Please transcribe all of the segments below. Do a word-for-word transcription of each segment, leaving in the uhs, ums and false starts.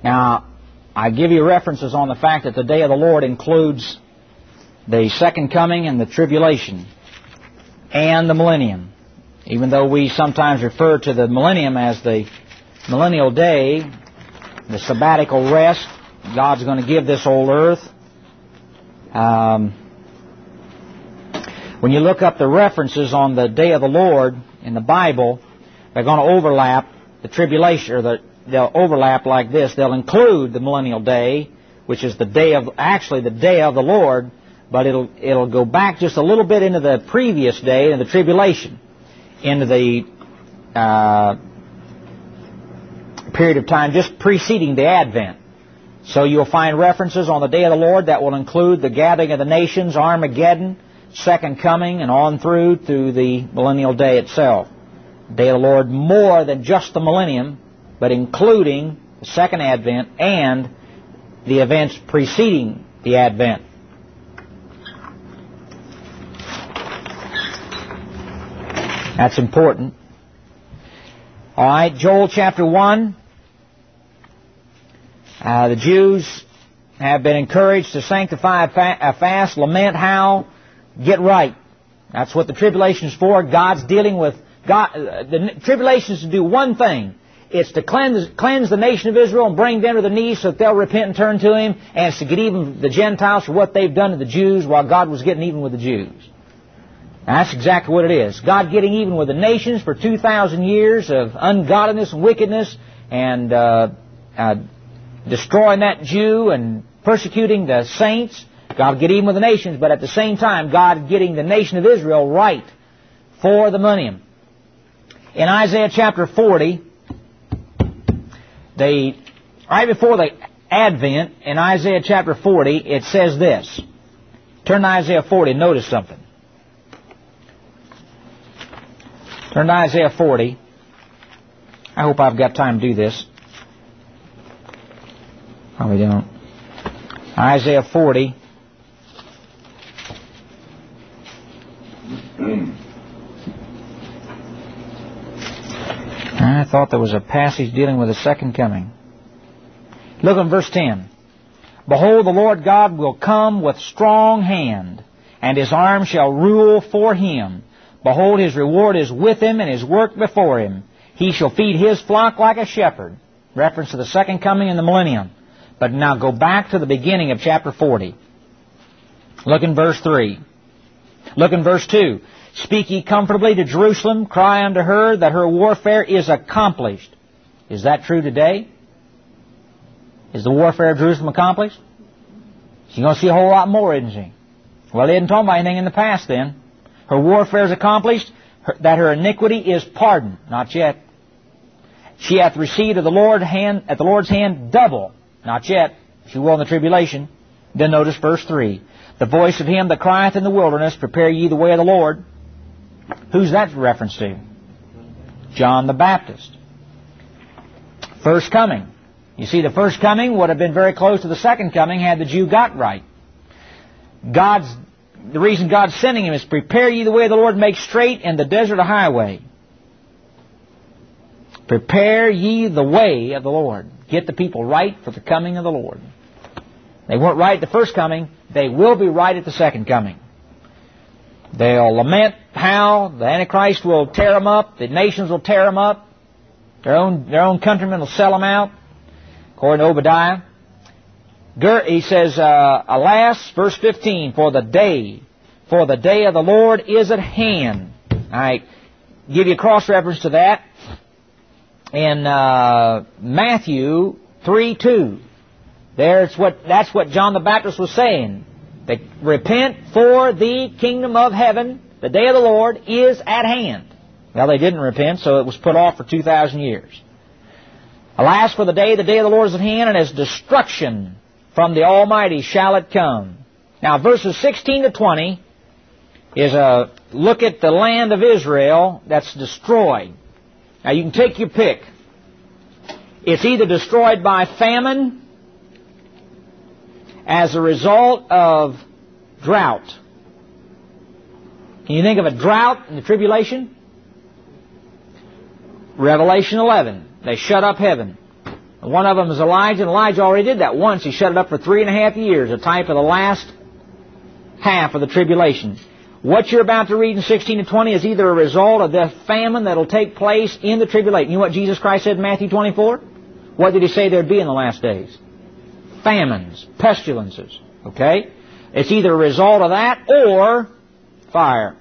Now, I give you references on the fact that the day of the Lord includes the second coming and the tribulation and the millennium. Even though we sometimes refer to the millennium as the millennial day, the sabbatical rest God's going to give this old earth. Um, when you look up the references on the day of the Lord in the Bible, they're going to overlap the tribulation, or the, they'll overlap like this. They'll include the millennial day, which is the day of, actually the day of the Lord, but it'll it'll go back just a little bit into the previous day, into the tribulation, into the uh, period of time just preceding the Advent. So you'll find references on the day of the Lord that will include the gathering of the nations, Armageddon, second coming, and on through to the millennial day itself. The day of the Lord more than just the millennium, but including the second advent and the events preceding the advent. That's important. All right, Joel chapter one. Uh, the Jews have been encouraged to sanctify a, fa- a fast, lament, howl, get right. That's what the tribulation is for. God's dealing with God. Uh, the tribulation is to do one thing. It's to cleanse, cleanse the nation of Israel and bring them to the knees so that they'll repent and turn to Him, and it's to get even with the Gentiles for what they've done to the Jews while God was getting even with the Jews. Now, that's exactly what it is. God getting even with the nations for two thousand years of ungodliness and wickedness, and uh, uh, destroying that Jew and persecuting the saints. God get even with the nations, but at the same time, God getting the nation of Israel right for the millennium. In Isaiah chapter forty, they, right before the Advent, in Isaiah chapter forty, it says this. Turn to Isaiah forty and notice something. Turn to Isaiah forty. I hope I've got time to do this. Probably don't. Isaiah forty. I thought there was a passage dealing with the second coming. Look at verse ten. Behold, the Lord God will come with strong hand, and His arm shall rule for Him. Behold, His reward is with Him, and His work before Him. He shall feed His flock like a shepherd. Reference to the second coming and the millennium. But now go back to the beginning of chapter forty. Look in verse three. Look in verse two. Speak ye comfortably to Jerusalem, cry unto her that her warfare is accomplished. Is that true today? Is the warfare of Jerusalem accomplished? She's going to see a whole lot more, isn't she? Well, they didn't talk about anything in the past then. Her warfare is accomplished, her, that her iniquity is pardoned. Not yet. She hath received of the Lord hand, at the Lord's hand double. Not yet. She will in the tribulation. Then notice verse three. The voice of him that crieth in the wilderness, prepare ye the way of the Lord. Who's that reference to? John the Baptist. First coming. You see, the first coming would have been very close to the second coming had the Jew got right. God's, the reason God's sending him is prepare ye the way of the Lord, make straight in the desert a highway. Prepare ye the way of the Lord. Get the people right for the coming of the Lord. They weren't right at the first coming. They will be right at the second coming. They'll lament how the Antichrist will tear them up. The nations will tear them up. Their own, their own countrymen will sell them out. According to Obadiah. He says, uh, alas, verse fifteen, for the day, for the day of the Lord is at hand. I give you a cross-reference to that. In uh, Matthew three two, there's what that's what John the Baptist was saying. They repent, for the kingdom of heaven, the day of the Lord, is at hand. Well, they didn't repent, so it was put off for two thousand years. Alas, for the day, the day of the Lord is at hand, and as destruction from the Almighty shall it come. Now, verses sixteen to twenty is a look at the land of Israel that's destroyed. Now, you can take your pick. It's either destroyed by famine as a result of drought. Can you think of a drought in the tribulation? Revelation eleven. They shut up heaven. One of them is Elijah, and Elijah already did that once. He shut it up for three and a half years, a type of the last half of the tribulation. What you're about to read in sixteen and twenty is either a result of the famine that will take place in the tribulation. You know what Jesus Christ said in Matthew twenty-four? What did He say there'd be in the last days? Famines, pestilences. Okay? It's either a result of that or fire.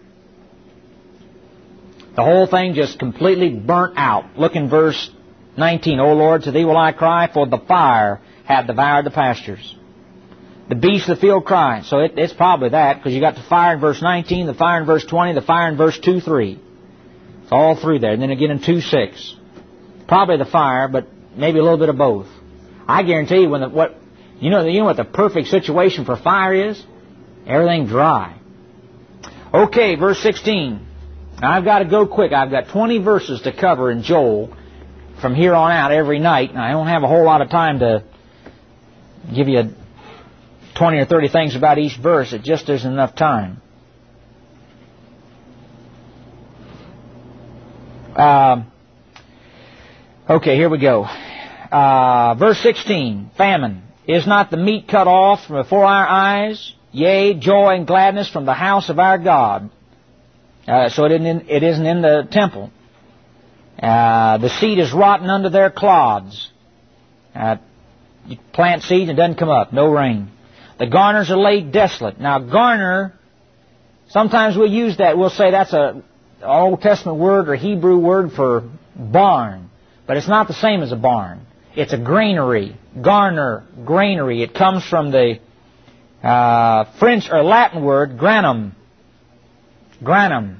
The whole thing just completely burnt out. Look in verse nineteen. O Lord, to Thee will I cry, for the fire hath devoured the pastures. The beasts of the field cry. So it, it's probably that, because you got the fire in verse nineteen, the fire in verse twenty, the fire in verse two three. It's all through there. And then again in two six. Probably the fire, but maybe a little bit of both. I guarantee you, when the, what you know, you know what the perfect situation for fire is? Everything dry. Okay, verse sixteen. Now I've got to go quick. I've got twenty verses to cover in Joel from here on out every night, and I don't have a whole lot of time to give you twenty or thirty things about each verse. It just isn't enough time. Uh, okay, here we go. Uh, verse sixteen, famine. Is not the meat cut off from before our eyes? Yea, joy and gladness from the house of our God. Uh, so it isn't, in, it isn't in the temple. Uh, the seed is rotten under their clods. Uh, you plant seed and it doesn't come up. No rain. The garners are laid desolate. Now, garner, sometimes we'll use that. We'll say that's a Old Testament word or Hebrew word for barn. But it's not the same as a barn. It's a granary. Garner, granary. It comes from the uh, French or Latin word granum. Granum.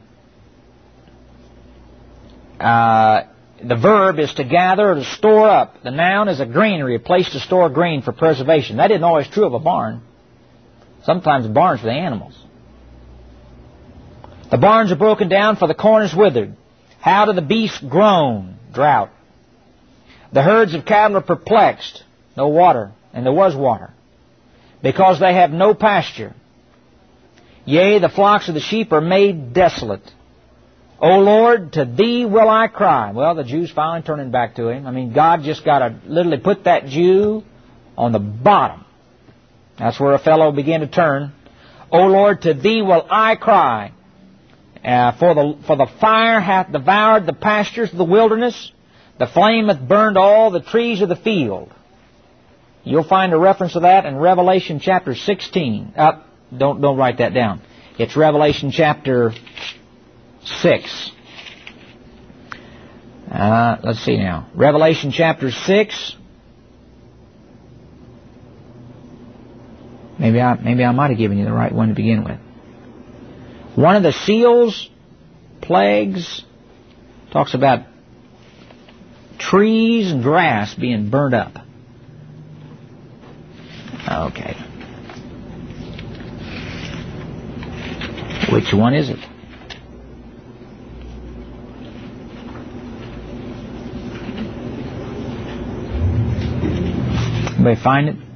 Uh, the verb is to gather or to store up. The noun is a granary, a place to store grain for preservation. That isn't always true of a barn. Sometimes barns for the animals. The barns are broken down, for the corn is withered. How do the beasts groan? Drought. The herds of cattle are perplexed. No water. And there was water. Because they have no pasture. Yea, the flocks of the sheep are made desolate. O Lord, to Thee will I cry. Well, the Jew's finally turning back to Him. I mean, God just got to literally put that Jew on the bottom. That's where a fellow began to turn. O Lord, to Thee will I cry. Uh, for the for the fire hath devoured the pastures of the wilderness. The flame hath burned all the trees of the field. You'll find a reference to that in Revelation chapter sixteen. Uh, don't, don't write that down. It's Revelation chapter six. Uh, let's see now. Revelation chapter six. Maybe I, maybe I might have given you the right one to begin with. One of the seals, plagues, talks about trees and grass being burned up. Okay. Which one is it? Anybody find it?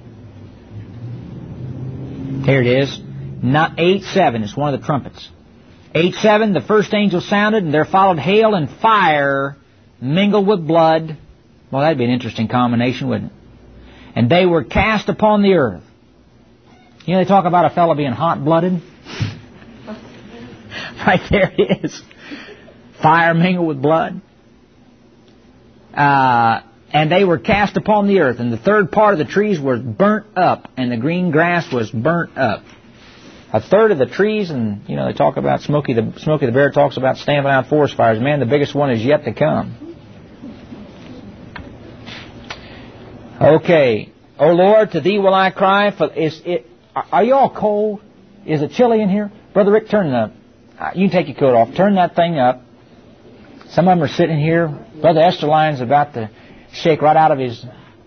Here it is. Not eight seven. It's one of the trumpets. eight seven, the first angel sounded, and there followed hail and fire mingled with blood. Well, that'd be an interesting combination, wouldn't it? And they were cast upon the earth. You know, they talk about a fellow being hot-blooded. Right there it is. Fire mingled with blood. Uh, and they were cast upon the earth. And the third part of the trees was burnt up, and the green grass was burnt up. A third of the trees, and, you know, they talk about, Smokey the, Smokey the Bear talks about stamping out forest fires. Man, the biggest one is yet to come. Okay. O Lord, to Thee will I cry. For is it? Are you all cold? Is it chilly in here? Brother Rick, turn the... Uh, you can take your coat off. Turn that thing up. Some of them are sitting here. Brother Esterline's about to shake right out of his...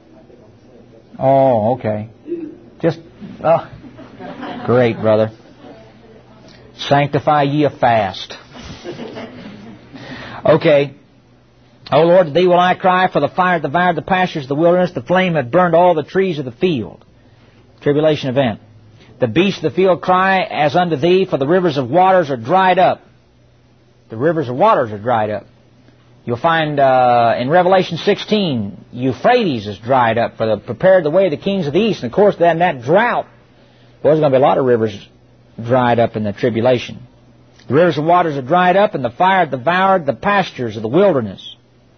Oh, okay. Just... Oh. Great, brother. Sanctify ye a fast. Okay. O Lord, to Thee will I cry, for the fire devoured the pastures of the wilderness, the flame hath burned all the trees of the field. Tribulation event. The beasts of the field cry as unto Thee, for the rivers of waters are dried up. The rivers of waters are dried up. You'll find uh, in Revelation sixteen, Euphrates is dried up for the prepared the way of the kings of the east. And of course, then that drought, well, there's going to be a lot of rivers dried up in the tribulation. The rivers of waters are dried up, and the fire devoured the pastures of the wilderness.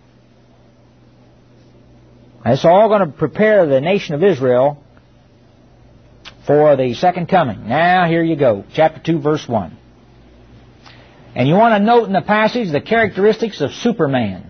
And it's all going to prepare the nation of Israel for the second coming. Now, here you go. Chapter two, verse one. And you want to note in the passage the characteristics of Superman.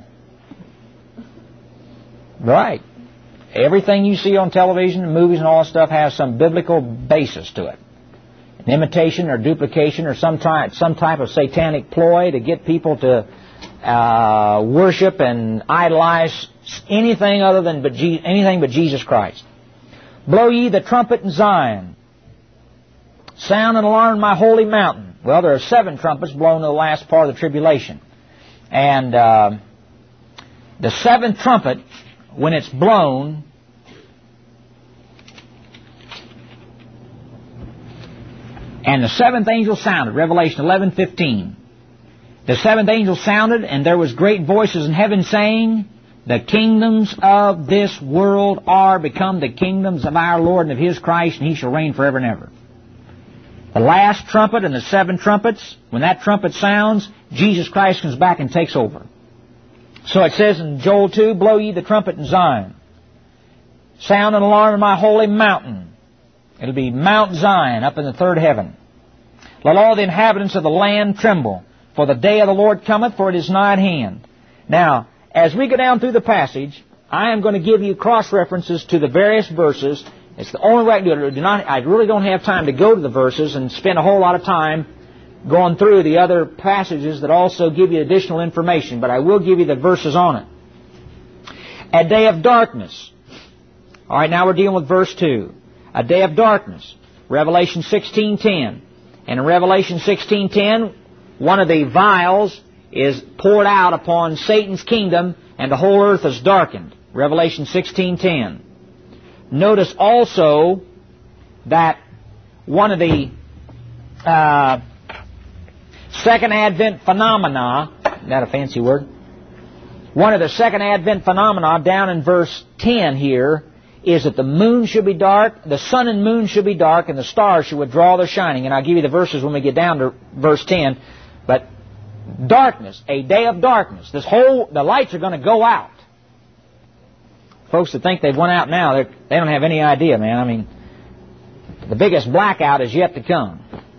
Right. Everything you see on television and movies and all that stuff has some biblical basis to it. An imitation or duplication or some type, some type of satanic ploy to get people to uh, worship and idolize anything other than but Je- anything but Jesus Christ. Blow ye the trumpet in Zion. Sound an alarm in my holy mountain. Well, there are seven trumpets blown in the last part of the tribulation. And uh, the seventh trumpet, when it's blown, and the seventh angel sounded, Revelation eleven fifteen. The seventh angel sounded, and there was great voices in heaven saying, the kingdoms of this world are become the kingdoms of our Lord and of His Christ, and He shall reign forever and ever. The last trumpet and the seven trumpets, when that trumpet sounds, Jesus Christ comes back and takes over. So it says in Joel two, blow ye the trumpet in Zion. Sound an alarm in my holy mountain. It'll be Mount Zion up in the third heaven. Let all the inhabitants of the land tremble, for the day of the Lord cometh, for it is nigh at hand. Now, as we go down through the passage, I am going to give you cross-references to the various verses. It's the only way I can do it. Do not, I really don't have time to go to the verses and spend a whole lot of time going through the other passages that also give you additional information, but I will give you the verses on it. A day of darkness. All right, now we're dealing with verse two. A day of darkness. Revelation sixteen ten. And in Revelation sixteen ten, one of the vials is poured out upon Satan's kingdom, and the whole earth is darkened. Revelation sixteen ten. Notice also that one of the uh, second advent phenomena, is that a fancy word? One of the second advent phenomena down in verse ten here is that the moon should be dark, the sun and moon should be dark, and the stars should withdraw their shining. And I'll give you the verses when we get down to verse ten. But darkness, a day of darkness. This whole, the lights are going to go out. Folks that think they've went out now, they don't have any idea, man. I mean, the biggest blackout is yet to come.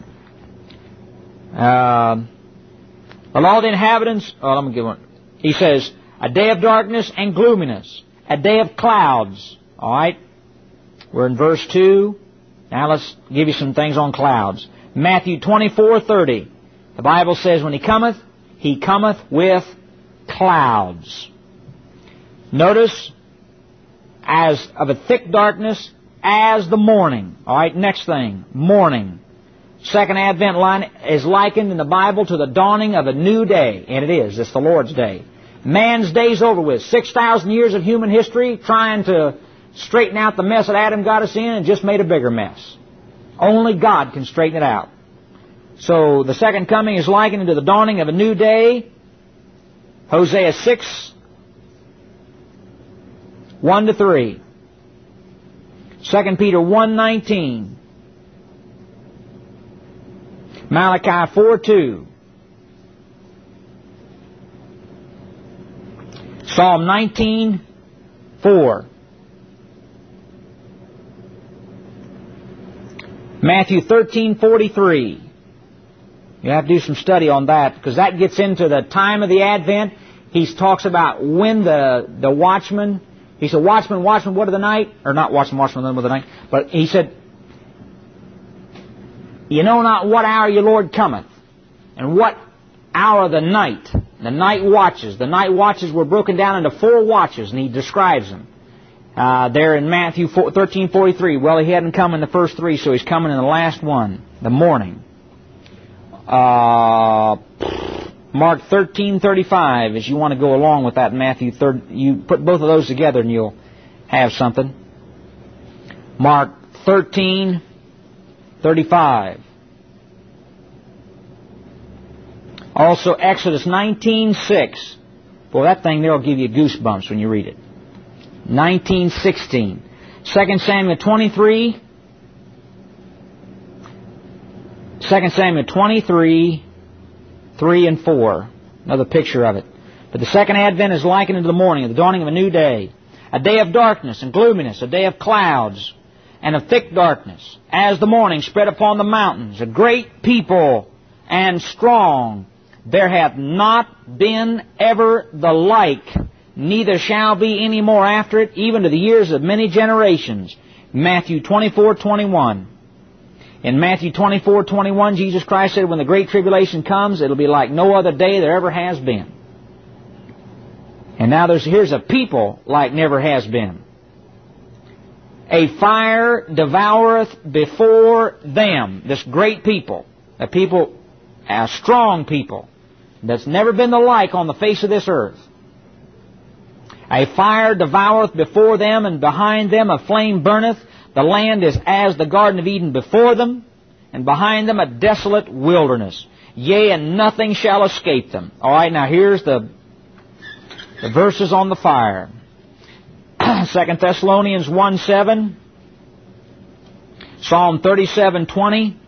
Uh, all the inhabitants, oh, let me give one. He says, a day of darkness and gloominess, a day of clouds. All right, we're in verse two. Now let's give you some things on clouds. Matthew twenty-four thirty. The Bible says, when He cometh, He cometh with clouds. Notice, as of a thick darkness, as the morning. All right, next thing, morning. Second Advent line is likened in the Bible to the dawning of a new day. And it is. It's the Lord's day. Man's day's over with. six thousand years of human history trying to straighten out the mess that Adam got us in and just made a bigger mess. Only God can straighten it out. So the second coming is likened to the dawning of a new day. Hosea six, one to three. Second Peter one nineteen. Malachi four two. Psalm nineteen four. Matthew thirteen forty-three. You have to do some study on that, because that gets into the time of the Advent. He talks about when the, the watchman, he said, watchman, watchman, what of the night? Or not watchman, watchman, what of the night. But he said, you know not what hour your Lord cometh, and what hour of the night. The night watches. The night watches were broken down into four watches, and he describes them. Uh, there in Matthew thirteen forty-three. Well, he hadn't come in the first three, so he's coming in the last one, the morning. Uh, Mark thirteen thirty-five, as you want to go along with that, Matthew third, you put both of those together and you'll have something. Mark thirteen thirty-five. Also Exodus nineteen six. Boy, that thing there will give you goosebumps when you read it. nineteen sixteen. Second Samuel twenty-three. Second Samuel twenty-three, three and four. Another picture of it. But the second advent is likened unto the morning, of the dawning of a new day. A day of darkness and gloominess, a day of clouds and of thick darkness. As the morning spread upon the mountains, a great people and strong. There hath not been ever the like, neither shall be any more after it, even to the years of many generations. Matthew twenty-four, twenty-one. In Matthew twenty-four, twenty-one, Jesus Christ said, when the great tribulation comes, it'll be like no other day there ever has been. And now there's here's a people like never has been. A fire devoureth before them. This great people, a people, a strong people, that's never been the like on the face of this earth. A fire devoureth before them, and behind them a flame burneth. The land is as the Garden of Eden before them, and behind them a desolate wilderness. Yea, and nothing shall escape them. All right, now here's the, the verses on the fire. Second Thessalonians one seven, Psalm thirty-seven twenty,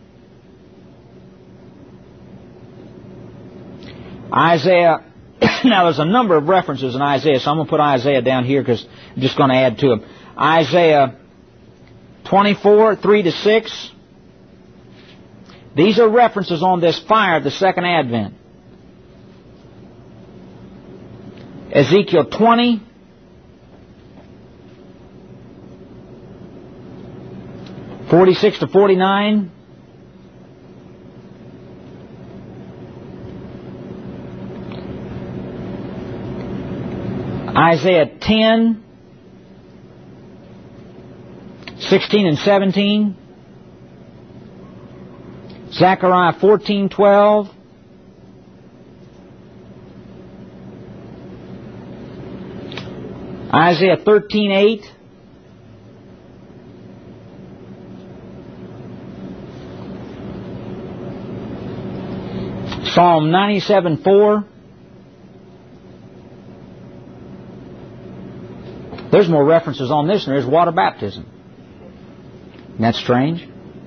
Isaiah. Now there's a number of references in Isaiah, so I'm going to put Isaiah down here because I'm just going to add to them. Isaiah twenty-four, three to six. These are references on this fire of the second advent. Ezekiel twenty. forty-six to forty-nine. Isaiah ten, sixteen and seventeen. Zechariah fourteen, twelve. Isaiah thirteen, eight. Psalm ninety-seven, four. There's more references on this than there's water baptism. Isn't that strange?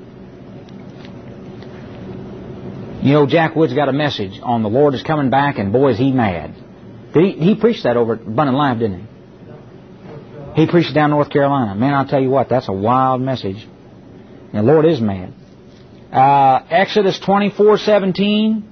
You know, Jack Wood's got a message on the Lord is coming back, and boy, is he mad. Did he, he preached that over at Abundant Life, didn't he? He preached it down in North Carolina. Man, I'll tell you what, that's a wild message. And the Lord is mad. Uh, Exodus twenty-four, seventeen.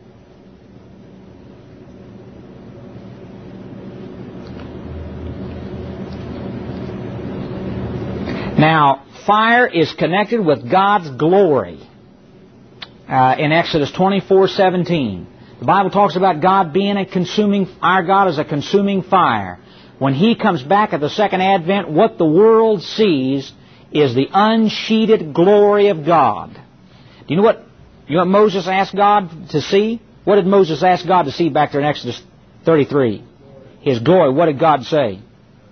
Now, fire is connected with God's glory uh, in Exodus twenty-four, seventeen. The Bible talks about God being a consuming, our God is a consuming fire. When He comes back at the second advent, what the world sees is the unsheeted glory of God. Do you know what, you know what Moses asked God to see? What did Moses ask God to see back there in Exodus thirty-three? His glory. What did God say?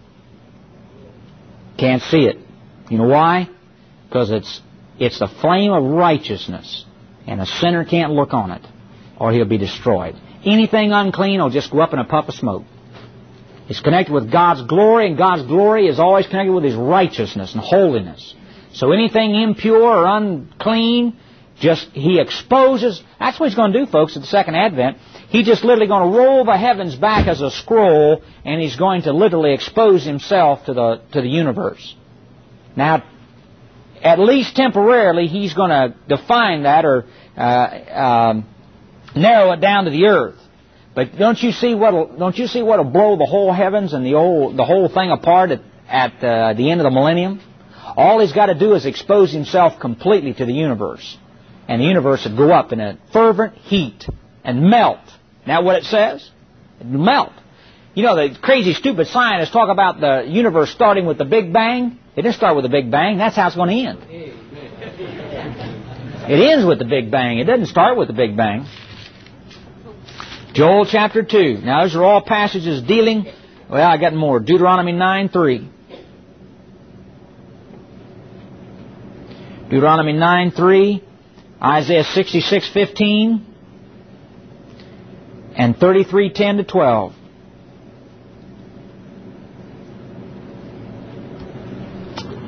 Can't see it. You know why? Because it's it's the flame of righteousness, and a sinner can't look on it, or he'll be destroyed. Anything unclean will just go up in a puff of smoke. It's connected with God's glory, and God's glory is always connected with His righteousness and holiness. So anything impure or unclean, just He exposes. That's what He's going to do, folks, at the second advent. He's just literally going to roll the heavens back as a scroll, and He's going to literally expose Himself to the to the universe. Now, at least temporarily, He's going to define that or uh, um, narrow it down to the earth. But don't you see what'll don't you see what'll blow the whole heavens and the whole the whole thing apart at, at uh, the end of the millennium? All He's got to do is expose Himself completely to the universe, and the universe would go up in a fervent heat and melt. Isn't that what it says? It would melt. You know, the crazy, stupid scientists talk about the universe starting with the Big Bang. It didn't start with the Big Bang. That's how it's going to end. It ends with the Big Bang. It doesn't start with the Big Bang. Joel chapter two. Now, those are all passages dealing... Well, I got more. Deuteronomy nine, three. Deuteronomy nine, three. Isaiah sixty-six, fifteen. And thirty-three, ten to twelve.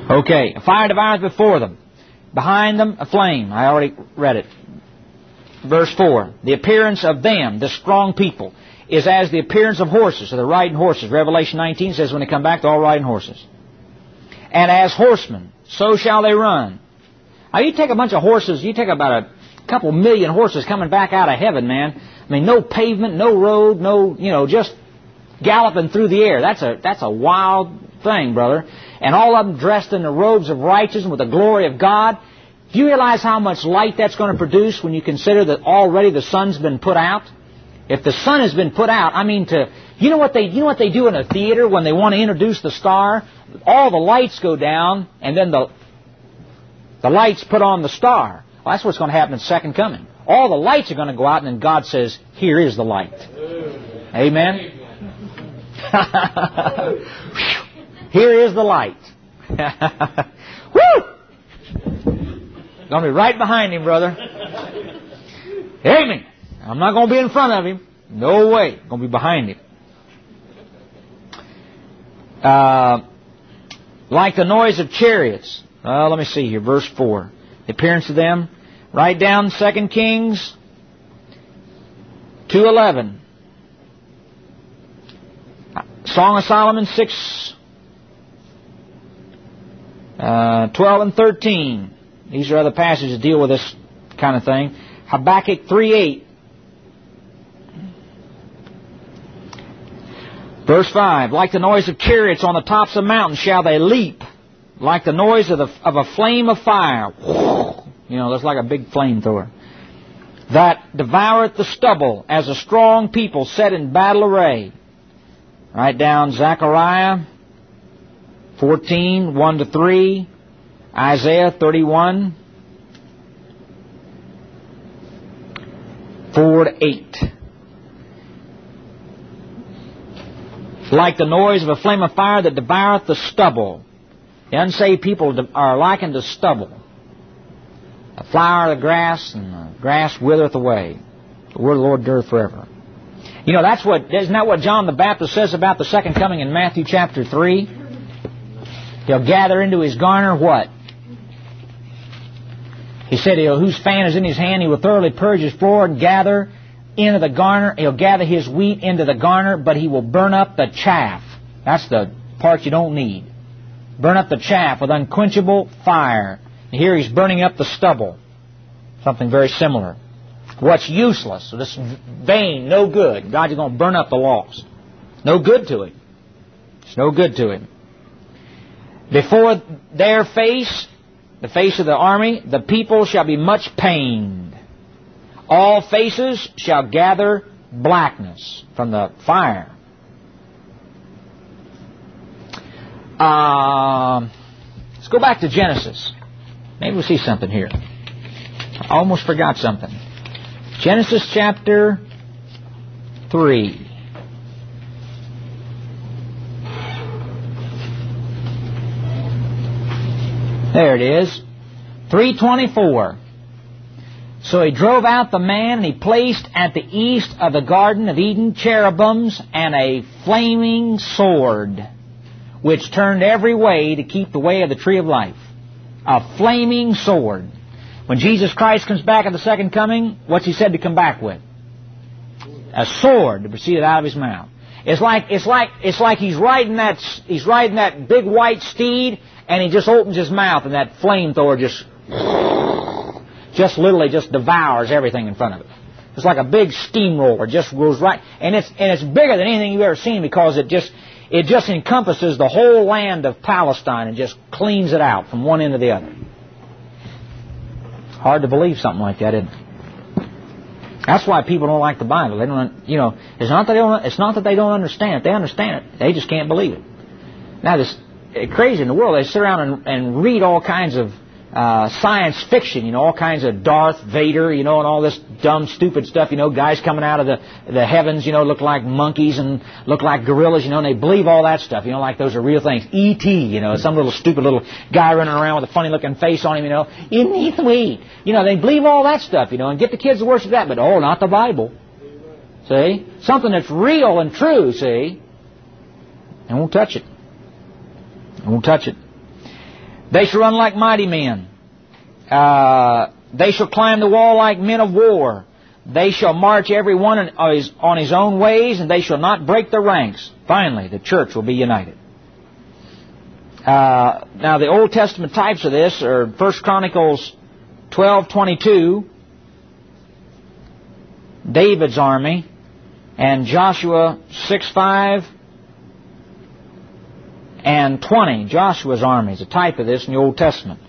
Okay, a fire devoureth before them. Behind them, a flame. I already read it. Verse four. The appearance of them, the strong people, is as the appearance of horses. So they're riding horses. Revelation nineteen says when they come back, they're all riding horses. And as horsemen, so shall they run. Now you take a bunch of horses, you take about a couple million horses coming back out of heaven, man. I mean, no pavement, no road, no, you know, just galloping through the air. That's a that's a wild thing, brother. And all of them dressed in the robes of righteousness with the glory of God. Do you realize how much light that's going to produce when you consider that already the sun's been put out? If the sun has been put out, I mean, to you know what they you know what they do in a theater when they want to introduce the star? All the lights go down, and then the the lights put on the star. Well, that's what's going to happen in the second coming. All the lights are going to go out, and then God says, "Here is the light." Amen. Here is the light. Woo! Going to be right behind him, brother. Amen. I'm not going to be in front of him. No way. I'm going to be behind him. Uh, like the noise of chariots. Uh, let me see here. Verse four. The appearance of them. Write down Second Kings two eleven. Song of Solomon six, uh, twelve and thirteen. These are other passages that deal with this kind of thing. Habakkuk three eight. Verse five. Like the noise of chariots on the tops of mountains shall they leap. Like the noise of, the, of a flame of fire. You know, that's like a big flamethrower. That devoureth the stubble as a strong people set in battle array. Write down Zechariah fourteen, one to three, Isaiah thirty-one, four to eight. Like the noise of a flame of fire that devoureth the stubble. The unsaved people are likened to stubble. The flower of the grass, and the grass withereth away. The word of the Lord endureth forever. You know, that's what, isn't that what John the Baptist says about the second coming in Matthew chapter three? He'll gather into his garner what? He said, he'll, whose fan is in his hand, he will thoroughly purge his floor and gather into the garner. He'll gather his wheat into the garner, but he will burn up the chaff. That's the part you don't need. Burn up the chaff with unquenchable fire. And here he's burning up the stubble. Something very similar. What's useless, so this vain, no good. God's going to burn up the lost. No good to him. It's no good to him. Before their face, the face of the army, the people shall be much pained. All faces shall gather blackness from the fire. Uh, let's go back to Genesis. Maybe we'll see something here. I almost forgot something. Genesis chapter three. There it is. three twenty-four. So he drove out the man, and he placed at the east of the Garden of Eden cherubims and a flaming sword, which turned every way to keep the way of the tree of life. A flaming sword. When Jesus Christ comes back at the second coming, what's he said to come back with? A sword that proceeded out of his mouth. It's like it's like it's like he's riding that he's riding that big white steed, and he just opens his mouth, and that flamethrower just just literally just devours everything in front of it. It's like a big steamroller, just goes right, and it's and it's bigger than anything you've ever seen because it just it just encompasses the whole land of Palestine and just cleans it out from one end to the other. Hard to believe something like that, isn't it? That's why people don't like the Bible. They don't, you know, it's not that they don't. It's not that they don't understand it. They understand it. They just can't believe it. Now, this crazy in the world. They sit around and, and read all kinds of uh, science fiction. You know, all kinds of Darth Vader. You know, and all this dumb, stupid stuff. You know, guys coming out of the the heavens. You know, look like monkeys and look like gorillas. You know, and they believe all that stuff. You know, like those are real things. E T You know, some little stupid little guy running around with a funny looking face on him. You know, in the way. You know, they believe all that stuff. You know, and get the kids to worship that. But oh, not the Bible. See, something that's real and true. See, and won't touch it. I won't touch it. They shall run like mighty men. Uh, they shall climb the wall like men of war. They shall march every one on his, on his own ways, and they shall not break their ranks. Finally, the church will be united. Uh, now, the Old Testament types of this are First Chronicles twelve twenty-two, David's army, and Joshua six five and twenty, Joshua's army is a type of this in the Old Testament.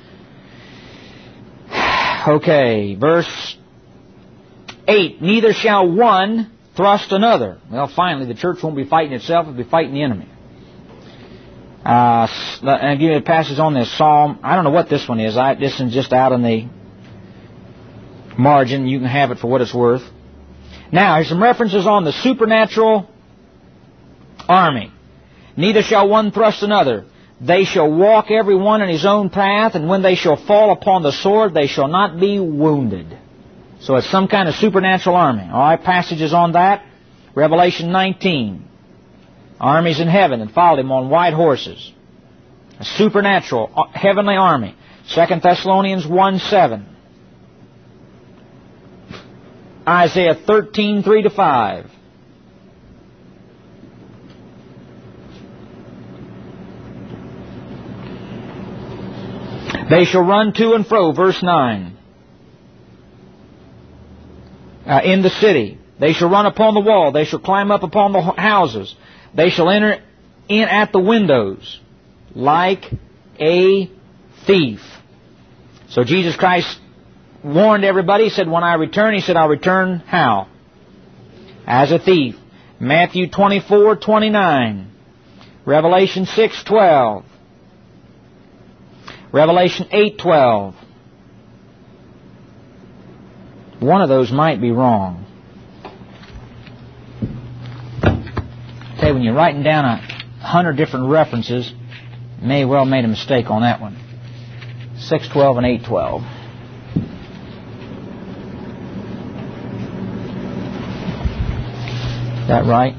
Okay, verse eight, neither shall one thrust another. Well, finally, the church won't be fighting itself, it'll be fighting the enemy. Uh, and I'll give you a passage on this Psalm. I don't know what this one is. I, this is just out in the margin. You can have it for what it's worth. Now, here's some references on the supernatural army. Neither shall one thrust another. They shall walk every one in his own path, and when they shall fall upon the sword, they shall not be wounded. So it's some kind of supernatural army. All right, passages on that. Revelation nineteen. Armies in heaven that followed him on white horses. A supernatural, uh, heavenly army. Second Thessalonians one seven. Isaiah thirteen three to five. They shall run to and fro, verse nine. Uh, in the city. They shall run upon the wall. They shall climb up upon the houses. They shall enter in at the windows like a thief. So Jesus Christ warned everybody. He said, when I return, he said, I'll return how? As a thief. Matthew twenty-four twenty-nine. Revelation six twelve. Revelation eight twelve. One of those might be wrong. Say, when you're writing down a hundred different references, you may well made a mistake on that one. six twelve and eight twelve. Is that right?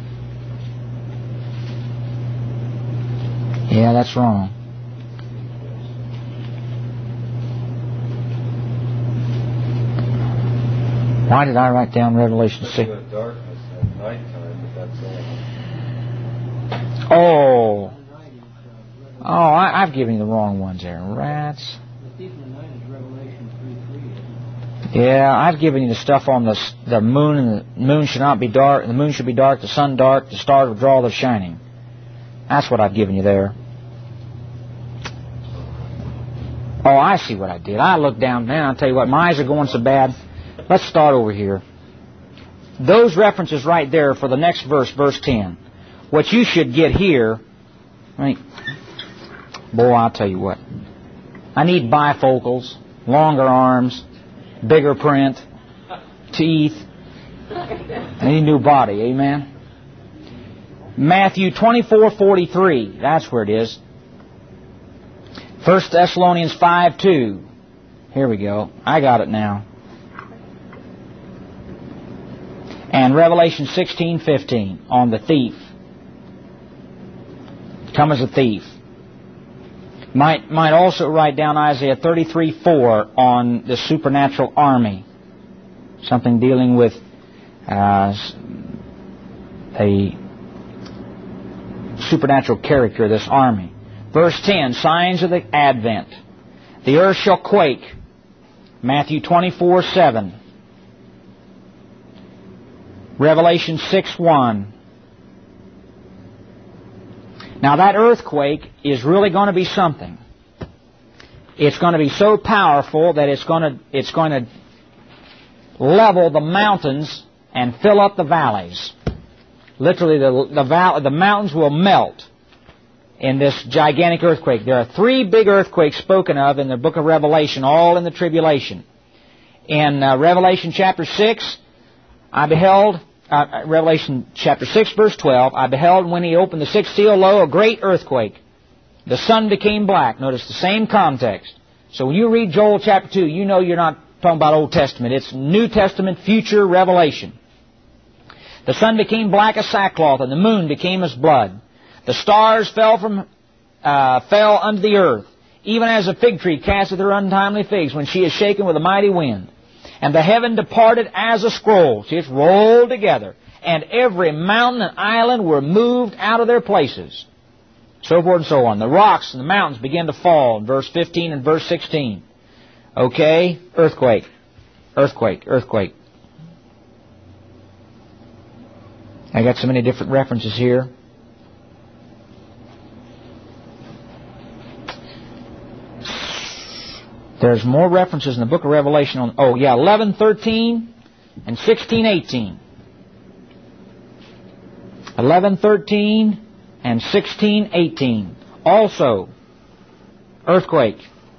Yeah, that's wrong. Why did I write down Revelation six? Darkness at nighttime, but that's all. Oh. Oh, I, I've given you the wrong ones there. Rats. Yeah, I've given you the stuff on the the moon, and the moon should not be dark, the moon should be dark, the sun dark, the stars will draw their shining. That's what I've given you there. Oh, I see what I did. I looked down, man, I'll tell you what, my eyes are going so bad. Let's start over here. Those references right there for the next verse, verse ten. What you should get here, I mean, boy, I'll tell you what. I need bifocals, longer arms, bigger print, teeth. I need a new body, amen? Matthew twenty-four forty-three, that's where it is. First Thessalonians five two. Here we go. I got it now. And Revelation sixteen fifteen on the thief. Come as a thief. Might might also write down Isaiah thirty-three four on the supernatural army. Something dealing with uh, a supernatural character of this army. Verse ten, signs of the advent. The earth shall quake. Matthew twenty-four seven. Revelation six one. Now that earthquake is really going to be something. It's going to be so powerful that it's going to it's going to level the mountains and fill up the valleys. Literally, the the, val- the mountains will melt in this gigantic earthquake. There are three big earthquakes spoken of in the book of Revelation, all in the tribulation. In uh, Revelation chapter six, I beheld, uh, Revelation chapter six, verse twelve, I beheld when he opened the sixth seal, lo, a great earthquake. The sun became black. Notice the same context. So when you read Joel chapter two, you know you're not talking about Old Testament. It's New Testament, future revelation. The sun became black as sackcloth, and the moon became as blood. The stars fell from uh, fell unto the earth. even as a fig tree casteth her untimely figs when she is shaken with a mighty wind. And the heaven departed as a scroll. See, it's rolled together. And every mountain and island were moved out of their places. So forth and so on. The rocks and the mountains began to fall in verse fifteen and verse sixteen. Okay? Earthquake. Earthquake. Earthquake. I got so many different references here. There's more references in the book of Revelation on, oh yeah, eleven thirteen and sixteen eighteen. eleven thirteen and sixteen eighteen. Also, earthquake.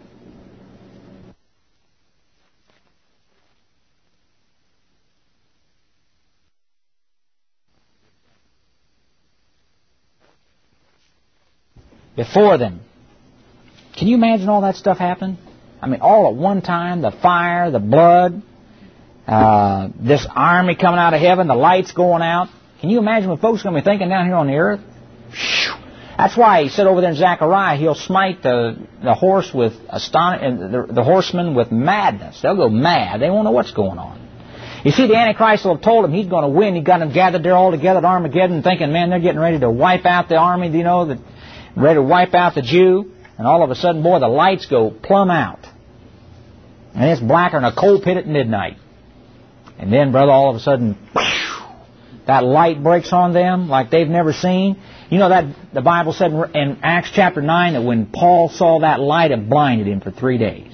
Before them. Can you imagine all that stuff happening? I mean, all at one time, the fire, the blood, uh, this army coming out of heaven, the lights going out. Can you imagine what folks are going to be thinking down here on the earth? Whew. That's why he said over there in Zechariah, he'll smite the, the horse with aston- the, the horsemen with madness. They'll go mad. They won't know what's going on. You see, the Antichrist will have told him he's going to win. He got them gathered there all together at Armageddon thinking, man, they're getting ready to wipe out the army, you know, the, ready to wipe out the Jew. And all of a sudden, boy, the lights go plumb out. And it's blacker than a coal pit at midnight. And then, brother, all of a sudden, whew, that light breaks on them like they've never seen. You know that the Bible said in Acts chapter nine that when Paul saw that light, it blinded him for three days.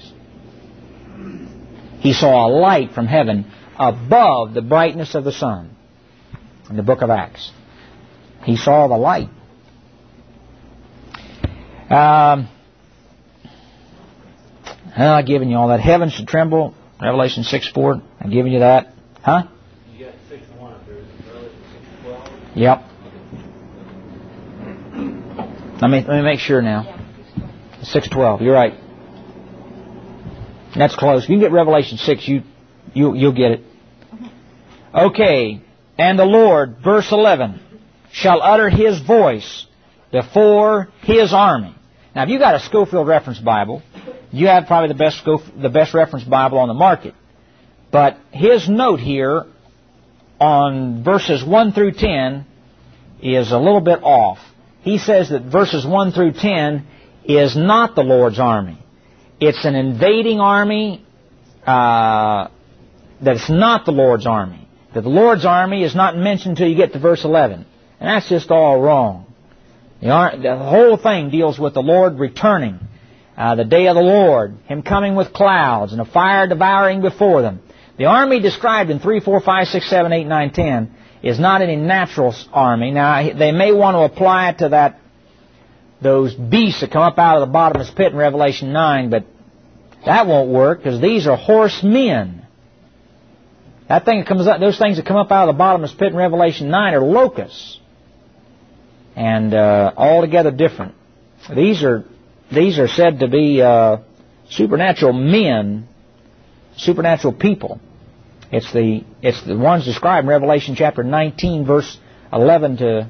He saw a light from heaven above the brightness of the sun. In the book of Acts. He saw the light. Um... Well, I've given you all that. Heaven should tremble. Revelation six four. I've given you that. Huh? You got six one up there. Is it Revelation six twelve? Yep. Let me, let me make sure now. six twelve. You're right. That's close. You can get Revelation six. You, you, you'll get it. Okay. And the Lord, verse eleven, shall utter His voice before His army. Now, if you got a Scofield Reference Bible, you have probably the best the best reference Bible on the market. But his note here on verses one through ten is a little bit off. He says that verses one through ten is not the Lord's army. It's an invading army uh, that's not the Lord's army. That the Lord's army is not mentioned until you get to verse eleven. And that's just all wrong. The, the whole thing deals with the Lord returning. Uh, the day of the Lord, Him coming with clouds and a fire devouring before them. The army described in three, four, five, six, seven, eight, nine, ten is not any natural army. Now, they may want to apply it to that those beasts that come up out of the bottomless pit in Revelation nine, but that won't work because these are horsemen. That thing that comes up, those things that come up out of the bottomless pit in Revelation nine are locusts, and uh, altogether different. These are these are said to be uh, supernatural men, supernatural people. It's the it's the ones described in Revelation chapter nineteen, verse eleven to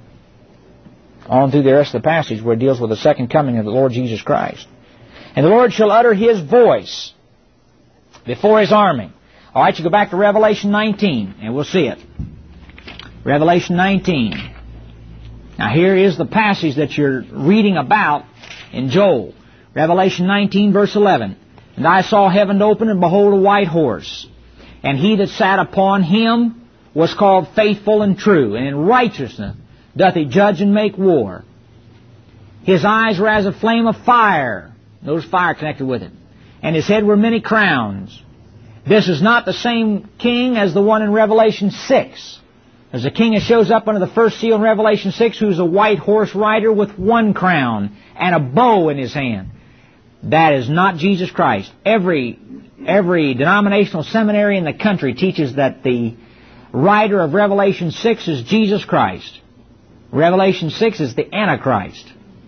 on through the rest of the passage, where it deals with the second coming of the Lord Jesus Christ. And the Lord shall utter His voice before His army. All right, you go back to Revelation nineteen, and we'll see it. Revelation nineteen. Now here is the passage that you're reading about in Joel. Revelation nineteen, verse eleven. And I saw heaven open, and behold, a white horse. And he that sat upon him was called Faithful and True, and in righteousness doth he judge and make war. His eyes were as a flame of fire. Notice fire connected with it. And his head were many crowns. This is not the same king as the one in Revelation six. There's a king that shows up under the first seal in Revelation six who's a white horse rider with one crown and a bow in his hand. That is not Jesus Christ. Every, every denominational seminary in the country teaches that the writer of Revelation six is Jesus Christ. Revelation six is the Antichrist.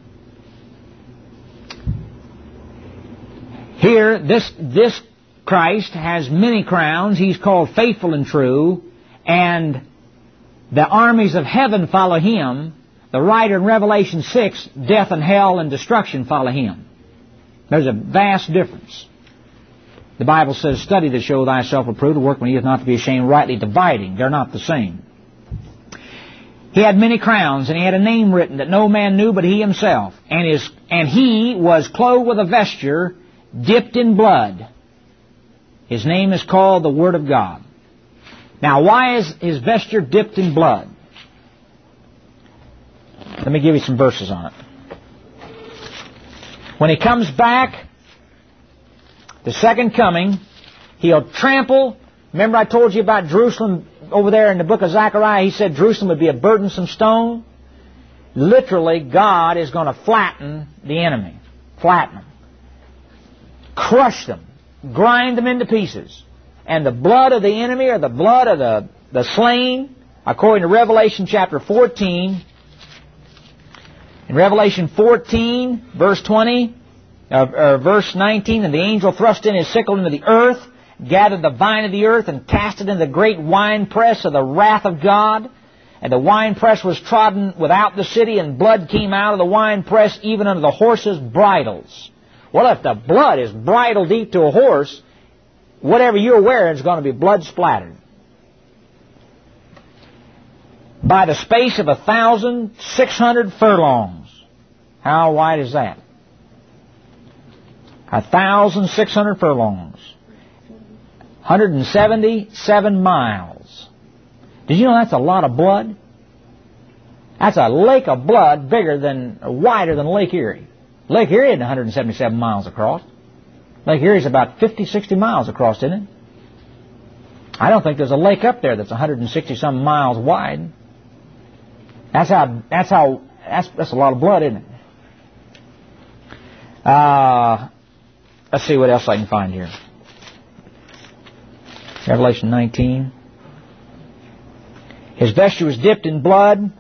Here, this, this Christ has many crowns. He's called Faithful and True, and the armies of heaven follow Him. The writer in Revelation six, death and hell and destruction follow Him. There's a vast difference. The Bible says, study to show thyself approved, a workman he is not to be ashamed, rightly dividing. They're not the same. He had many crowns, and he had a name written that no man knew but he himself. And his and he was clothed with a vesture dipped in blood. His name is called the Word of God. Now, why is his vesture dipped in blood? Let me give you some verses on it. When he comes back, the second coming, he'll trample. Remember I told you about Jerusalem over there in the book of Zechariah? He said Jerusalem would be a burdensome stone. Literally, God is going to flatten the enemy. Flatten them. Crush them. Grind them into pieces. And the blood of the enemy, or the blood of the, the slain, according to Revelation chapter fourteen, in Revelation fourteen, verse twenty, uh, or verse nineteen, and the angel thrust in his sickle into the earth, gathered the vine of the earth, and cast it into the great winepress of the wrath of God. And the winepress was trodden without the city, and blood came out of the winepress even unto the horses' bridles. Well, if the blood is bridle deep to a horse, whatever you're wearing is going to be blood splattered. By the space of a thousand six hundred furlongs. How wide is that? A thousand six hundred furlongs. one hundred seventy-seven miles. Did you know that's a lot of blood? That's a lake of blood bigger than, wider than Lake Erie. Lake Erie isn't one hundred seventy-seven miles across. Lake Erie is about fifty, sixty miles across, isn't it? I don't think there's a lake up there that's one hundred sixty some miles wide. That's how, that's how, that's, that's a lot of blood, isn't it? Uh, let's see what else I can find here. Revelation nineteen. His vesture was dipped in blood.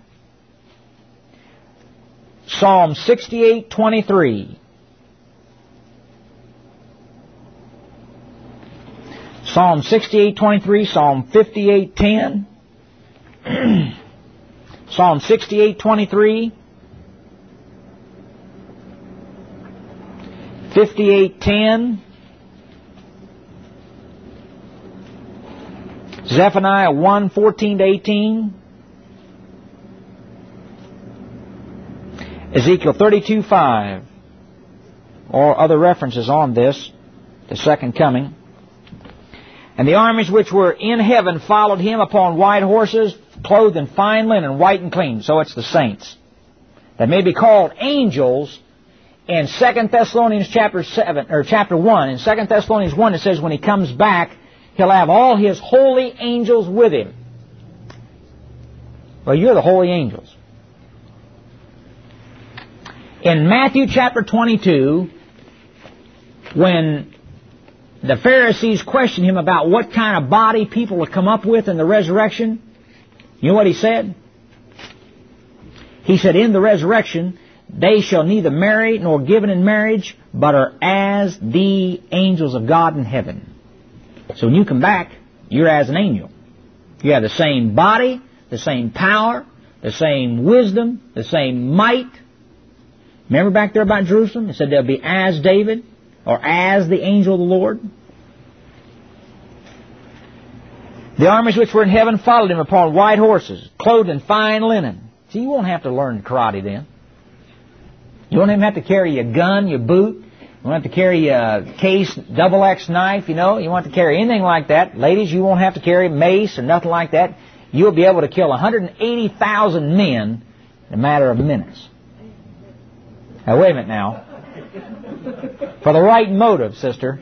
Psalm sixty-eight twenty-three. Psalm sixty-eight twenty-three, Psalm fifty-eight ten. Psalm sixty-eight twenty-three. fifty-eight ten. Zephaniah one fourteen to eighteen. Ezekiel thirty-two five. Or other references on this, the second coming. And the armies which were in heaven followed him upon white horses, clothed in fine linen, white and clean. So it's the saints. That may be called angels. In Second Thessalonians chapter seven, or chapter one, in Second Thessalonians one, it says when he comes back, he'll have all his holy angels with him. Well, you're the holy angels. In Matthew chapter twenty-two, when the Pharisees questioned him about what kind of body people will come up with in the resurrection, you know what he said? He said, in the resurrection, they shall neither marry nor given in marriage, but are as the angels of God in heaven. So when you come back, you're as an angel. You have the same body, the same power, the same wisdom, the same might. Remember back there about Jerusalem? It said they'll be as David, or as the angel of the Lord. The armies which were in heaven followed him upon white horses, clothed in fine linen. See, you won't have to learn karate then. You won't even have to carry your gun, your boot. You won't have to carry a case, double X knife, you know. You won't have to carry anything like that. Ladies, you won't have to carry mace or nothing like that. You'll be able to kill one hundred eighty thousand men in a matter of minutes. Now, wait a minute now. For the right motive, sister.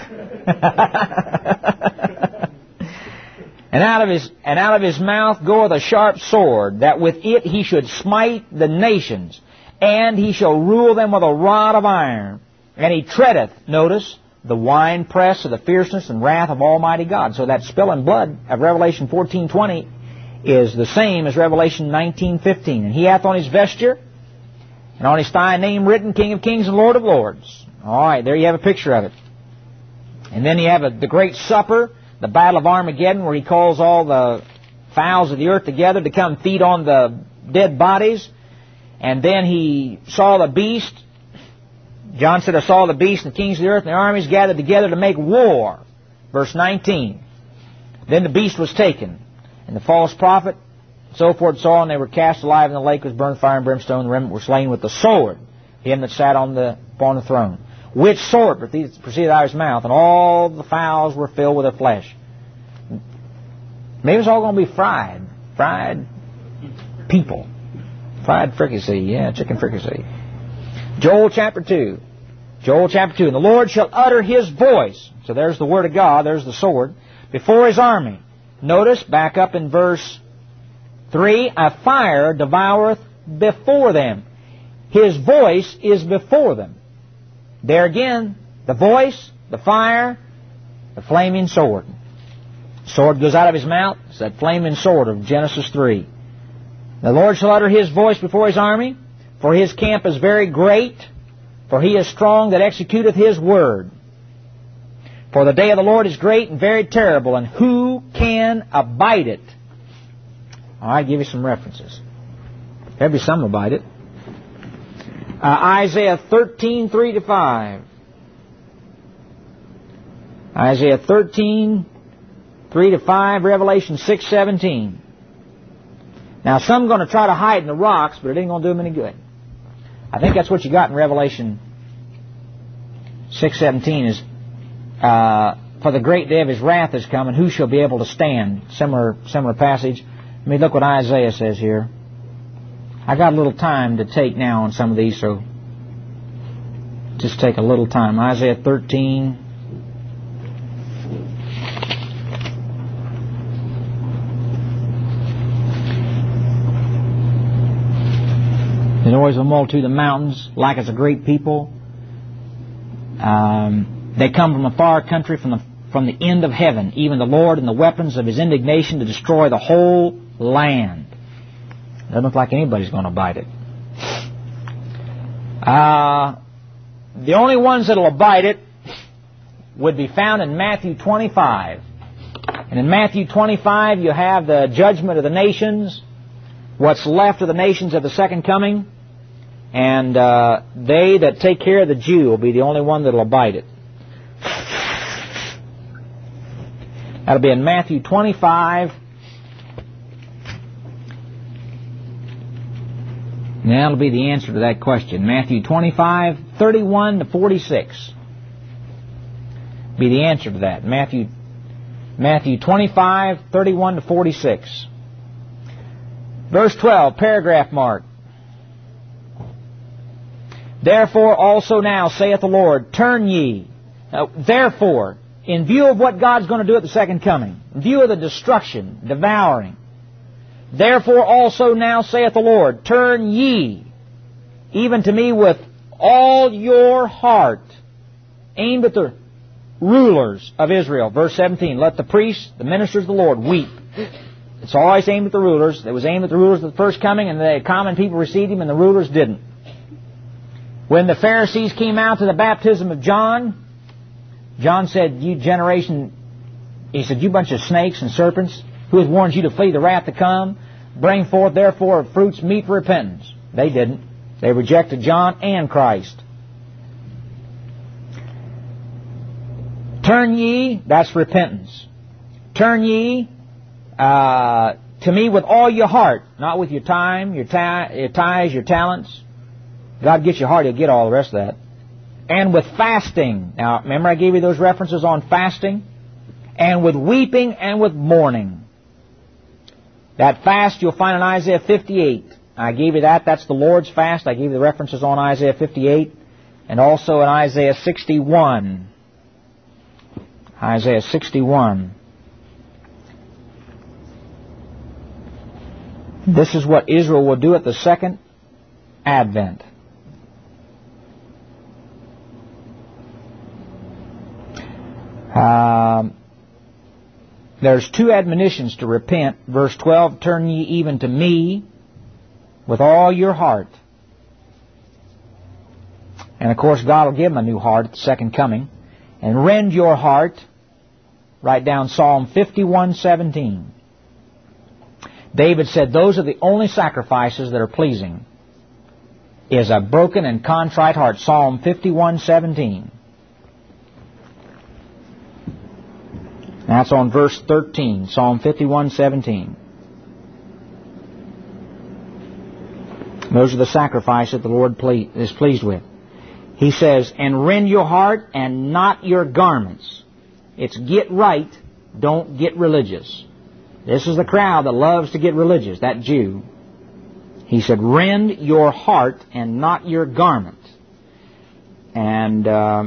And out of his and out of his mouth goeth a sharp sword, that with it he should smite the nations, and he shall rule them with a rod of iron. And he treadeth, notice, the winepress of the fierceness and wrath of Almighty God. So that spilling blood of Revelation fourteen twenty is the same as Revelation nineteen fifteen. And he hath on his vesture, and on his thigh a name written, King of Kings and Lord of Lords. All right, there you have a picture of it. And then you have a, the great supper, the Battle of Armageddon, where he calls all the fowls of the earth together to come feed on the dead bodies. And then he saw the beast John said, I saw the beast and the kings of the earth and the armies gathered together to make war. Verse nineteen. Then the beast was taken, and the false prophet, and so forth saw, and they were cast alive in the lake, was burned fire and brimstone. The remnant were slain with the sword, him that sat on the upon the throne. Which sword proceeded out of his mouth, and all the fowls were filled with their flesh. Maybe it's all going to be fried. Fried people. Fried fricassee. Yeah, chicken fricassee. Joel chapter two. Joel chapter two. And the Lord shall utter His voice. So there's the word of God. There's the sword. Before His army. Notice, back up in verse three. A fire devoureth before them. His voice is before them. There again, the voice, the fire, the flaming sword. Sword goes out of His mouth. It's that flaming sword of Genesis three. The Lord shall utter His voice before His army, for His camp is very great, for He is strong that executeth His word. For the day of the Lord is great and very terrible, and who can abide it? All right, give you some references. There'll be some abide it. Uh, Isaiah thirteen, three to five. Isaiah thirteen, three to five, Revelation six, seventeen. Now, some are going to try to hide in the rocks, but it ain't going to do them any good. I think that's what you got in Revelation six, seventeen is, uh, for the great day of His wrath is come, and who shall be able to stand? Similar, similar passage. Let me look what Isaiah says here. I got a little time to take now on some of these, so just take a little time. Isaiah thirteen. The noise of a multitude of the mountains, like as a great people. Um, they come from a far country, from the from the end of heaven, even the Lord and the weapons of His indignation to destroy the whole land. Doesn't look like anybody's going to abide it. Uh, the only ones that will abide it would be found in Matthew twenty-five. And in Matthew twenty-five you have the judgment of the nations, what's left of the nations of the second coming, and uh, they that take care of the Jew will be the only one that will abide it. That'll be in Matthew twenty-five. And that'll be the answer to that question. Matthew twenty-five, thirty-one to forty-six. Be the answer to that. Matthew, Matthew twenty-five, thirty-one to forty-six. Verse twelve, paragraph mark. Therefore also now, saith the Lord, turn ye. Now, therefore, in view of what God's going to do at the second coming, in view of the destruction, devouring, therefore also now, saith the Lord, turn ye, even to me with all your heart, aimed at the rulers of Israel. Verse seventeen, let the priests, the ministers of the Lord, weep. It's always aimed at the rulers. It was aimed at the rulers of the first coming, and the common people received Him, and the rulers didn't. When the Pharisees came out to the baptism of John, John said, you generation, he said, you bunch of snakes and serpents, who has warned you to flee the wrath to come? Bring forth therefore fruits meet for repentance. They didn't. They rejected John and Christ. Turn ye, that's repentance. Turn ye uh, to me with all your heart, not with your time, your, ta- your ties, your talents. God gets your heart, He'll get all the rest of that. And with fasting. Now, remember I gave you those references on fasting? And with weeping and with mourning. That fast you'll find in Isaiah fifty-eight. I gave you that. That's the Lord's fast. I gave you the references on Isaiah fifty-eight. And also in Isaiah sixty-one. Isaiah sixty-one. This is what Israel will do at the second advent. Um, there's two admonitions to repent. Verse twelve, turn ye even to me with all your heart. And of course God will give them a new heart at the second coming. And rend your heart. Write down Psalm fifty-one seventeen. David said those are the only sacrifices that are pleasing. is a broken and contrite heart. Psalm fifty-one seventeen. That's on verse thirteen. Psalm fifty-one seventeen. Those are the sacrifices that the Lord ple- is pleased with. He says, and rend your heart and not your garments. It's get right, don't get religious. This is the crowd that loves to get religious, that Jew. He said, rend your heart and not your garment. And uh,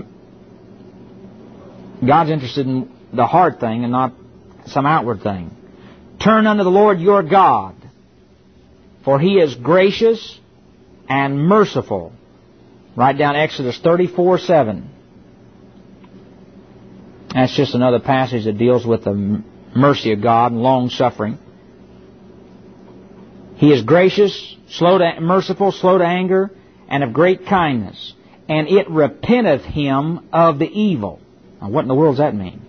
God's interested in the heart thing and not some outward thing. Turn unto the Lord your God, for He is gracious and merciful. Write down Exodus thirty-four seven. That's just another passage that deals with the mercy of God and long-suffering. He is gracious, slow to merciful, slow to anger, and of great kindness. And it repenteth him of the evil. Now, what in the world does that mean?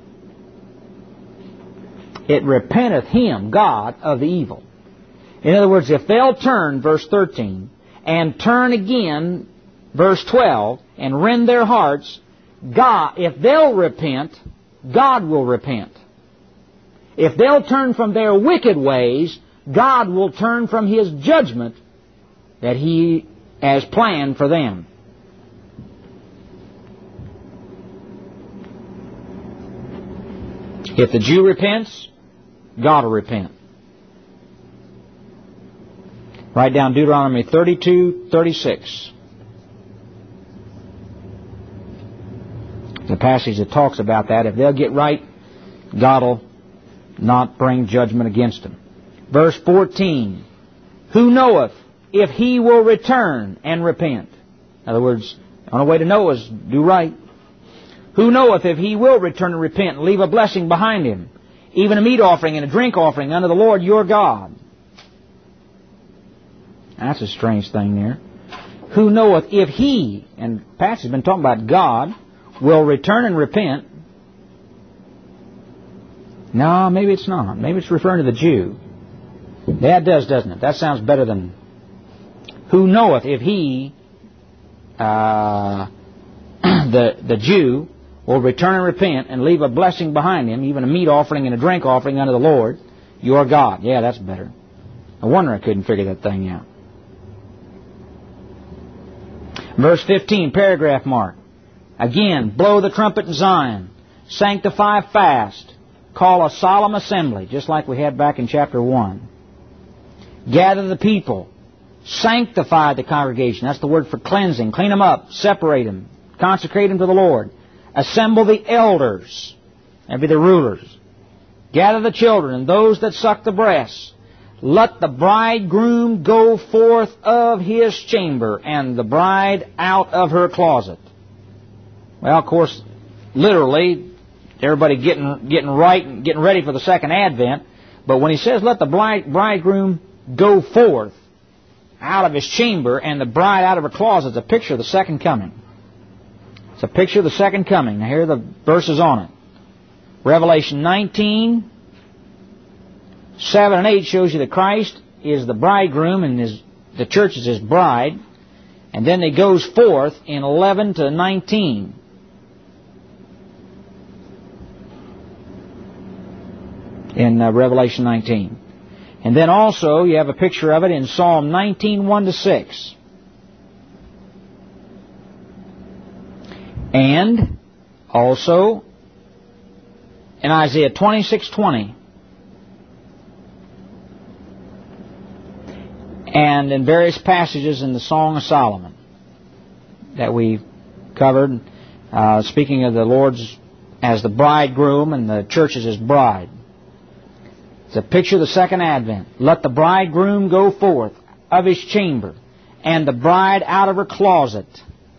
It repenteth him, God, of the evil. In other words, if they'll turn, verse thirteen, and turn again, verse twelve, and rend their hearts, God, if they'll repent, God will repent. If they'll turn from their wicked ways, God will turn from His judgment that He has planned for them. If the Jew repents, God will repent. Write down Deuteronomy thirty-two thirty-six. The passage that talks about that. If they'll get right, God will not bring judgment against them. Verse fourteen. Who knoweth if he will return and repent? In other words, the only way to know is do right. Who knoweth if he will return and repent and leave a blessing behind him, even a meat offering and a drink offering unto the Lord your God? That's a strange thing there. Who knoweth if he, and Pat's has been talking about God, will return and repent. No, maybe it's not. Maybe it's referring to the Jew. Yeah, it does, doesn't it? That sounds better than who knoweth if he, uh, the the Jew, will return and repent and leave a blessing behind him, even a meat offering and a drink offering unto the Lord your God. Yeah, that's better. No wonder I couldn't figure that thing out. Verse fifteen, paragraph mark. Again, blow the trumpet in Zion, sanctify fast, call a solemn assembly, just like we had back in chapter one. Gather the people, sanctify the congregation. That's the word for cleansing. Clean them up, separate them, consecrate them to the Lord. Assemble the elders, and be the rulers. Gather the children and those that suck the breasts. Let the bridegroom go forth of his chamber, and the bride out of her closet. Well, of course, literally, everybody getting getting right and getting ready for the second advent. But when he says, let the bride, bridegroom go forth out of his chamber and the bride out of her closet, it's a picture of the second coming. It's a picture of the second coming. Now here are the verses on it. Revelation nineteen, seven and eight shows you that Christ is the bridegroom and his, the church is his bride. And then it goes forth in eleven to nineteen. In uh, Revelation nineteen. And then also you have a picture of it in Psalm nineteen, one to six. And also in Isaiah twenty-six, twenty. And in various passages in the Song of Solomon that we covered, uh, speaking of the Lord's as the bridegroom and the church as his bride. It's a picture of the second advent. Let the bridegroom go forth of his chamber, and the bride out of her closet.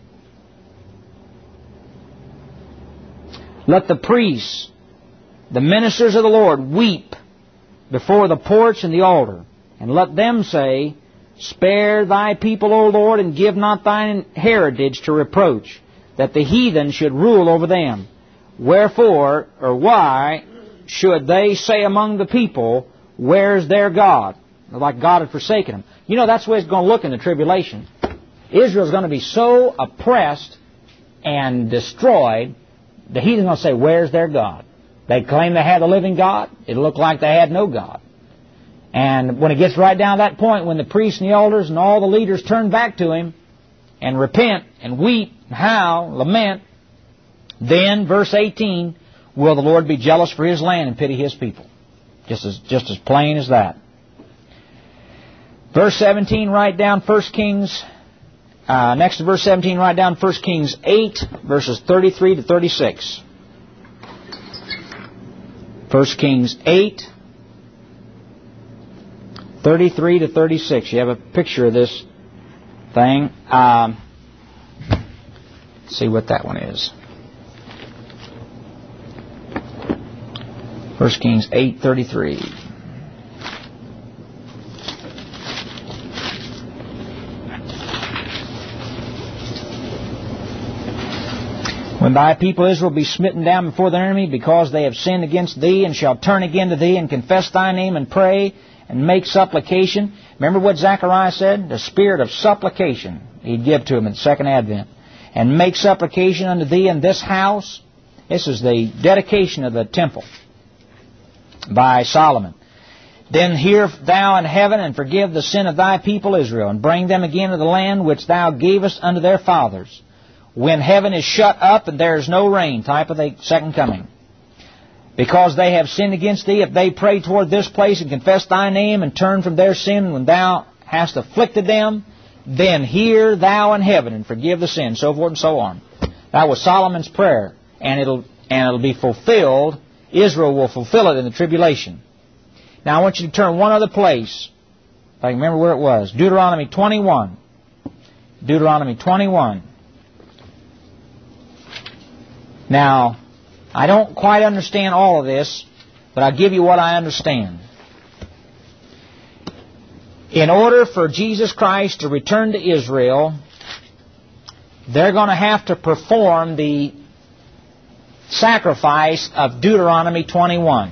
Let the priests, the ministers of the Lord, weep before the porch and the altar, and let them say, spare thy people, O Lord, and give not thine heritage to reproach, that the heathen should rule over them. Wherefore, or why, should they say among the people, where's their God? Like God had forsaken them. You know, that's the way it's going to look in the tribulation. Israel's going to be so oppressed and destroyed, the heathen's going to say, where's their God? They claim they had a living God. It'll look like they had no God. And when it gets right down to that point, when the priests and the elders and all the leaders turn back to Him and repent and weep and howl, lament, then, verse eighteen, will the Lord be jealous for His land and pity His people. Just as, just as plain as that. Verse seventeen, write down First Kings, uh, next to verse seventeen, write down First Kings eight, verses thirty-three to thirty-six. First Kings eight, thirty-three to thirty-six. You have a picture of this thing. Um, let's see what that one is. First Kings eight, thirty-three. When thy people Israel be smitten down before their enemy, because they have sinned against thee, and shall turn again to thee, and confess thy name, and pray, and make supplication. Remember what Zechariah said? The spirit of supplication He'd give to him in the second advent. And make supplication unto thee in this house. This is the dedication of the temple by Solomon. Then hear thou in heaven, and forgive the sin of thy people Israel, and bring them again to the land which thou gavest unto their fathers, when heaven is shut up and there is no rain, type of the second coming. Because they have sinned against thee, if they pray toward this place and confess thy name and turn from their sin when thou hast afflicted them, then hear thou in heaven and forgive the sin, so forth and so on. That was Solomon's prayer, and it'll and it'll be fulfilled. Israel will fulfill it in the tribulation. Now I want you to turn one other place. If I can remember where it was. Deuteronomy twenty-one. Deuteronomy twenty-one. Now, I don't quite understand all of this, but I'll give you what I understand. In order for Jesus Christ to return to Israel, they're going to have to perform the sacrifice of Deuteronomy twenty-one.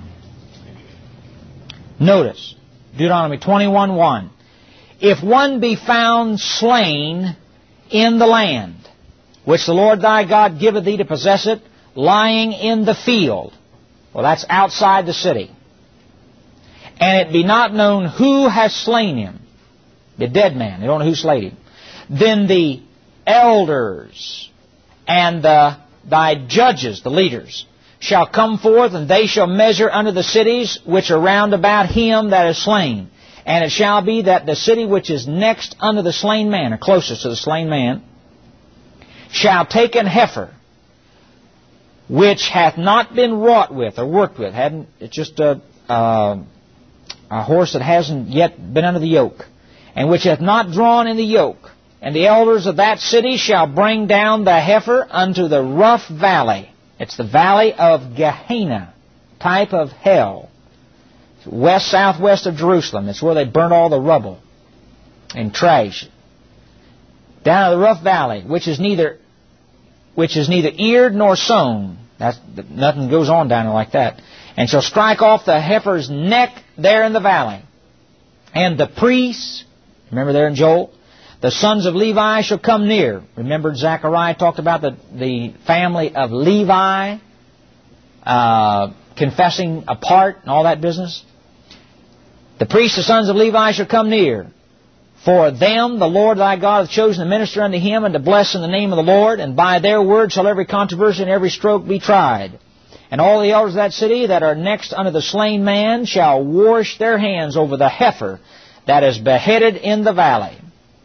Notice, Deuteronomy twenty-one, one. If one be found slain in the land, which the Lord thy God giveth thee to possess it, lying in the field. Well, that's outside the city. And it be not known who has slain him. The dead man. They don't know who slayed him. Then the elders and the, thy judges, the leaders, shall come forth, and they shall measure unto the cities which are round about him that is slain. And it shall be that the city which is next unto the slain man, or closest to the slain man, shall take an heifer, which hath not been wrought with or worked with. Hadn't, it's just a, a, a horse that hasn't yet been under the yoke, and which hath not drawn in the yoke. And the elders of that city shall bring down the heifer unto the rough valley. It's the valley of Gehenna, type of hell. It's west, southwest of Jerusalem. It's where they burnt all the rubble and trash. Down to the rough valley, which is neither which is neither eared nor sown. That's, nothing goes on down there like that. And shall strike off the heifer's neck there in the valley. And the priests, remember there in Joel, the sons of Levi shall come near. Remember Zechariah talked about the, the family of Levi uh, confessing apart and all that business. The priests, the sons of Levi, shall come near. For them the Lord thy God hath chosen to minister unto him, and to bless in the name of the Lord, and by their word shall every controversy and every stroke be tried. And all the elders of that city that are next unto the slain man shall wash their hands over the heifer that is beheaded in the valley.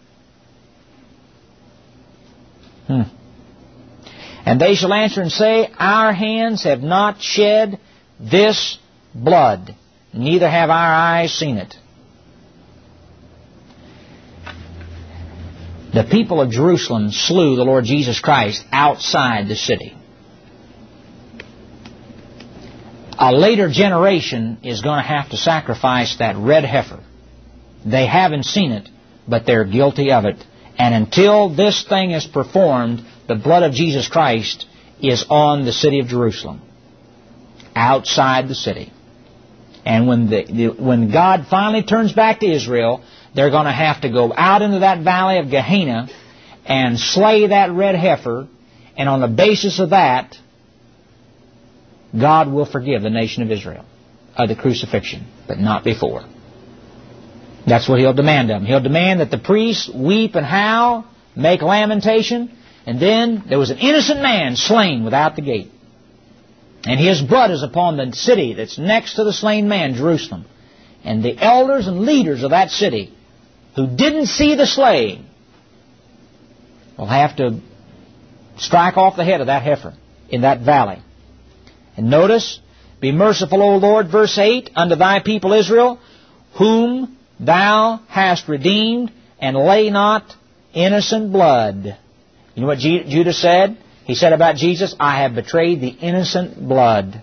Hmm. And they shall answer and say, our hands have not shed this blood, neither have our eyes seen it. The people of Jerusalem slew the Lord Jesus Christ outside the city. A later generation is going to have to sacrifice that red heifer. They haven't seen it, but they're guilty of it. And until this thing is performed, the blood of Jesus Christ is on the city of Jerusalem, outside the city. And when the, the when God finally turns back to Israel, they're going to have to go out into that valley of Gehenna, and slay that red heifer, and on the basis of that, God will forgive the nation of Israel of the crucifixion, but not before. That's what He'll demand of them. He'll demand that the priests weep and howl, make lamentation, and then there was an innocent man slain without the gate. And his blood is upon the city that's next to the slain man, Jerusalem. And the elders and leaders of that city who didn't see the slaying will have to strike off the head of that heifer in that valley. And notice, be merciful, O Lord, verse eight, unto thy people Israel, whom thou hast redeemed, and lay not innocent blood. You know what Judas said? He said about Jesus, I have betrayed the innocent blood.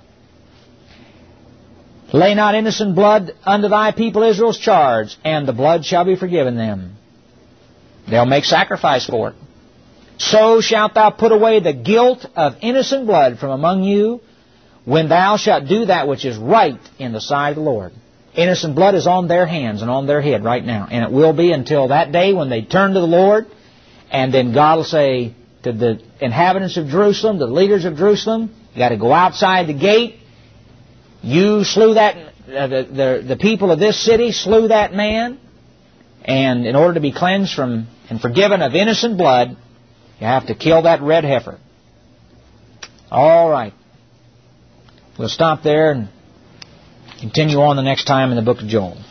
Lay not innocent blood unto thy people Israel's charge, and the blood shall be forgiven them. They'll make sacrifice for it. So shalt thou put away the guilt of innocent blood from among you, when thou shalt do that which is right in the sight of the Lord. Innocent blood is on their hands and on their head right now. And it will be until that day when they turn to the Lord, and then God will say to the inhabitants of Jerusalem, the leaders of Jerusalem, you got to go outside the gate. You slew that, uh, the, the, the people of this city slew that man, and in order to be cleansed from and forgiven of innocent blood, you have to kill that red heifer. All right. We'll stop there and continue on the next time in the book of Joel.